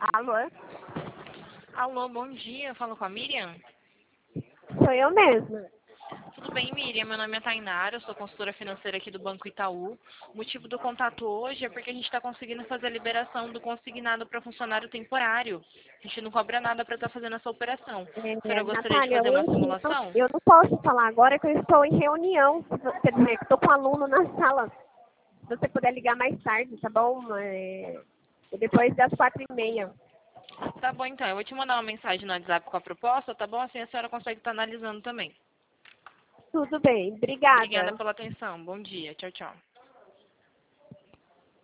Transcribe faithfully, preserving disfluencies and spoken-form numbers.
Alô? Alô, bom dia. Eu falo com a Miriam? Sou eu mesma. Tudo bem, Miriam? Meu nome é Tainara, eu sou consultora financeira aqui do Banco Itaú. O motivo do contato hoje é porque a gente está conseguindo fazer a liberação do consignado para funcionário temporário. A gente não cobra nada para estar fazendo essa operação. A É, senhora gostaria de Natália, fazer uma hoje não, simulação? eu não posso falar agora que eu estou em reunião. Se vo- Quer dizer, que estou com um aluno na sala. Se você puder ligar mais tarde, tá bom? É, depois das quatro e meia. Tá bom, então. Eu vou te mandar uma mensagem no WhatsApp com a proposta, tá bom? Assim a senhora consegue estar analisando também. Tudo bem. Obrigada Obrigada. pela atenção. Bom dia. Tchau, tchau.